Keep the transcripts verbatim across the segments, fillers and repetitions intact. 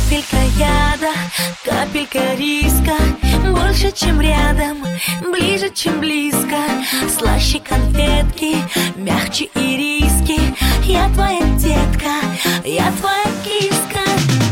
Капелька яда, капелька риска, больше, чем рядом, ближе, чем близко. Слаще конфетки, мягче ириски. Я твоя детка, я твоя киска.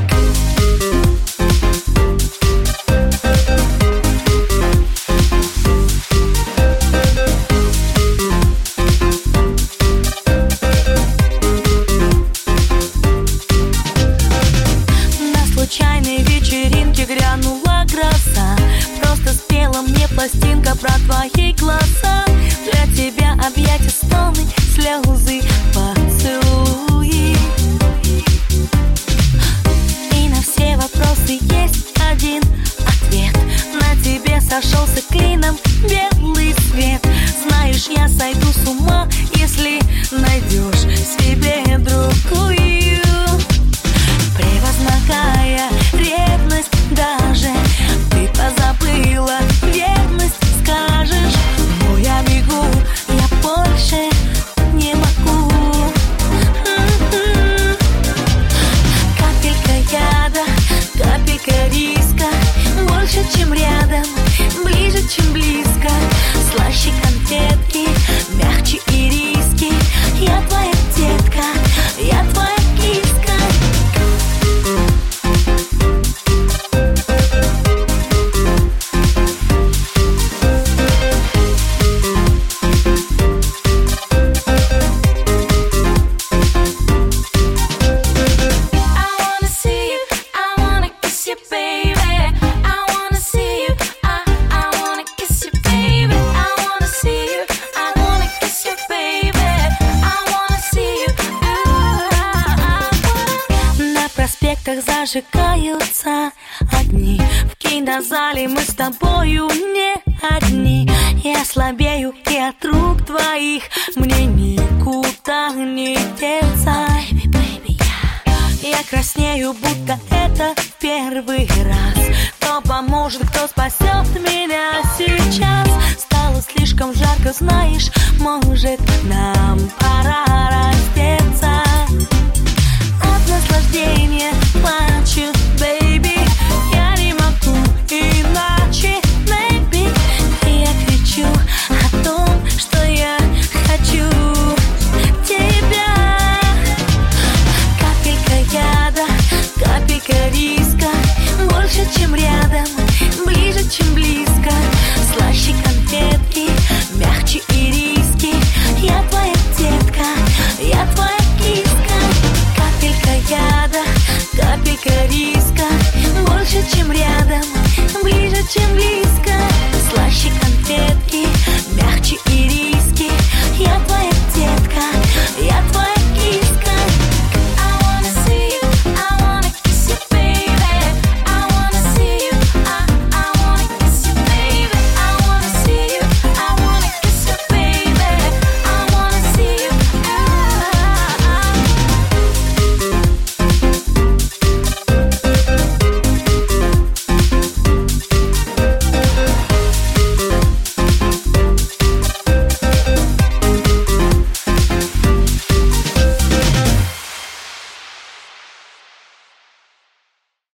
Случайной вечеринке грянула гроза. Просто спела мне пластинка про твои глаза. Для тебя объятия, стоны, слезы, поцелуи. И на все вопросы есть один ответ. На тебе сошелся клином белый свет. Знаешь, я сойду с ума, если найдешь себе другую. Превозмогая ревность даже, ты позабыла верность, скажешь. Но я бегу, я больше не могу. Капелька яда, капелька риска, больше, чем рядом, ближе, чем близко. Слаще конфетки, мягче ириски. Я твоя детка, я твоя киска. Зажигаются огни. В кинозале мы с тобою не одни. Я слабею и от рук твоих мне никуда не деться. Baby, baby, yeah. Я краснею, будто это первый раз. Кто поможет, кто спасет меня сейчас? Стало слишком жарко, знаешь, может, нам пора раздеться.